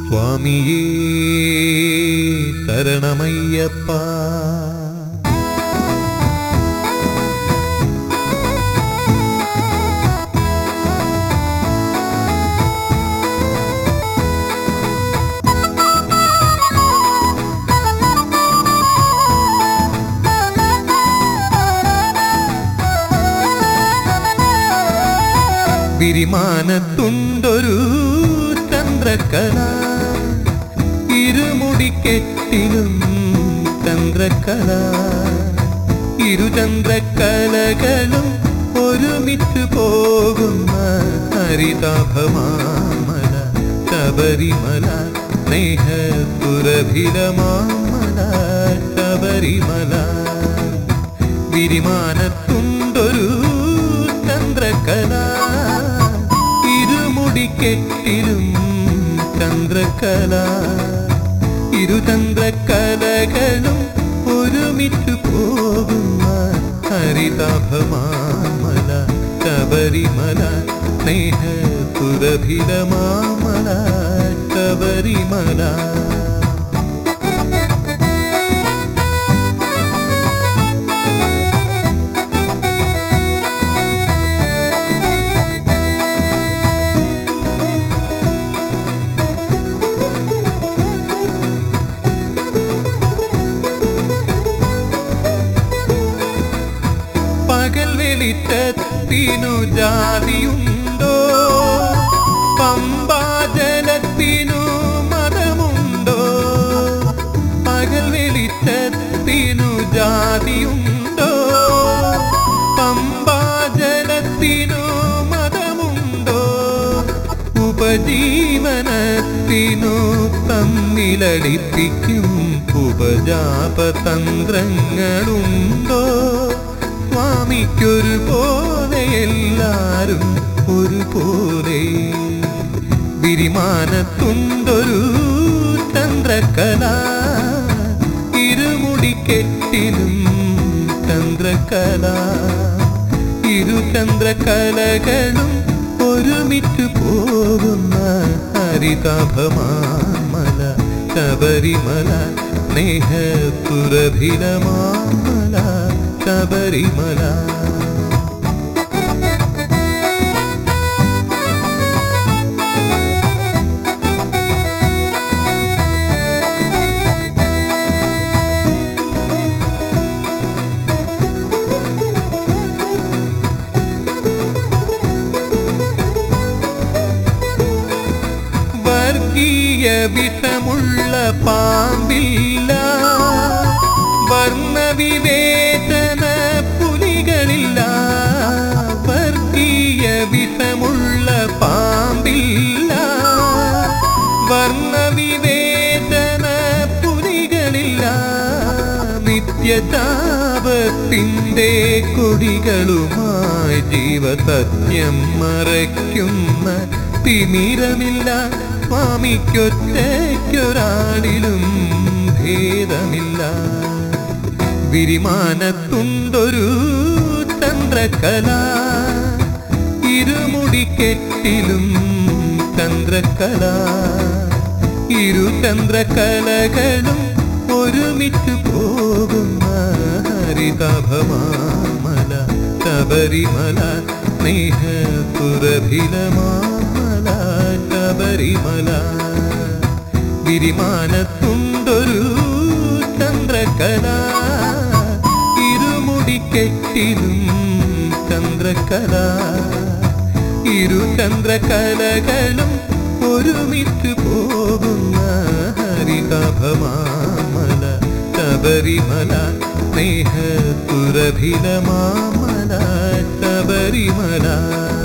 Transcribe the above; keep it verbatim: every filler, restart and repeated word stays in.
സ്വാമിയേ ശരണമയ്യപ്പ. വിരിമാനത്തുണ്ടൊരു ചന്ദ്രക്കല, ഇരുമുടിക്കെട്ടിലും ചന്ദ്രക്കല, ഇരുചന്ദ്രക്കലകളും ഒരുമിച്ച് പോകുന്ന ഹരിതാഭമാമല ശബരിമല, സ്നേഹസുരഭിരമാമല ശബരിമല. വിരിമാനത്തുണ്ടൊരു ചന്ദ്രക്കല, ഇരുമുടിക്കെട്ടിലും ചന്ദ്രക്കല, ഇരുചന്ദ്രക്കലകളും ഒരുമിച്ചു പോകുന്ന ഹരിതാഭമാമല ശബരിമല, സ്നേഹസുരഭിരമാമല ശബരിമല. പകൽ വെളിച്ചത്തിനു ജാതിയുണ്ടോ, പമ്പാജലത്തിനു മതമുണ്ടോ? പകൽ വെളിച്ചത്തിനു ജാതിയുണ്ടോ, പമ്പാജലത്തിനു മതമുണ്ടോ? ഉപജീവനത്തിനു തമ്മിലടിപ്പിക്കും ഉപജാപതന്ത്രങ്ങളുണ്ടോ? സ്വാമിക്കൊരു പോലെ എല്ലാരും ഒരുപോലെ. വിരിമാനത്തുണ്ടൊരു ചന്ദ്രക്കല, ഇരുമുടിക്കെട്ടിലും ചന്ദ്രക്കല, ഇരുചന്ദ്രക്കലകളും ഒരുമിച്ചു പോകുന്ന ഹരിതാഭമാമല ശബരിമല, സ്നേഹസുരഭിരമാമല ശബരിമല. വർഗീയ വിഷമുള്ള പാമ്പില്ല, വർണ്ണവിവേചന പുലികളില്ല. വർഗീയ വിഷമുള്ള പാമ്പില്ല, വർണ്ണവിവേചന പുലികളില്ല. നിത്യജാപത്തിൻ്റെ കൊടികളുമായി ജീവസത്യം മറയ്ക്കുന്ന തിമിരമില്ല. സ്വാമിക്കൊറ്റയ്ക്കൊരാളിലും ഭേദമില്ല. വിരിമാനത്തുണ്ടൊരു ചന്ദ്രക്കല, ഇരുമുടിക്കെട്ടിലും ചന്ദ്രക്കല, ഇരുചന്ദ്രക്കലകളും ഒരുമിച്ചു പോകുന്ന ഹരിതാഭമാമല ശബരിമല, സ്നേഹസുരഭിരമാമല ശബരിമല. വിരിമാനത്തുണ്ടൊരു ചന്ദ്രക്കല, ഇരുമുടിക്കെട്ടിലും ചന്ദ്രക്കല, ഇരുചന്ദ്രക്കലകളും ഒരുമിച്ചു പോകുന്ന ഹരിതാഭമാമല ശബരിമല, സ്നേഹസുരഭിരമാമല ശബരിമല.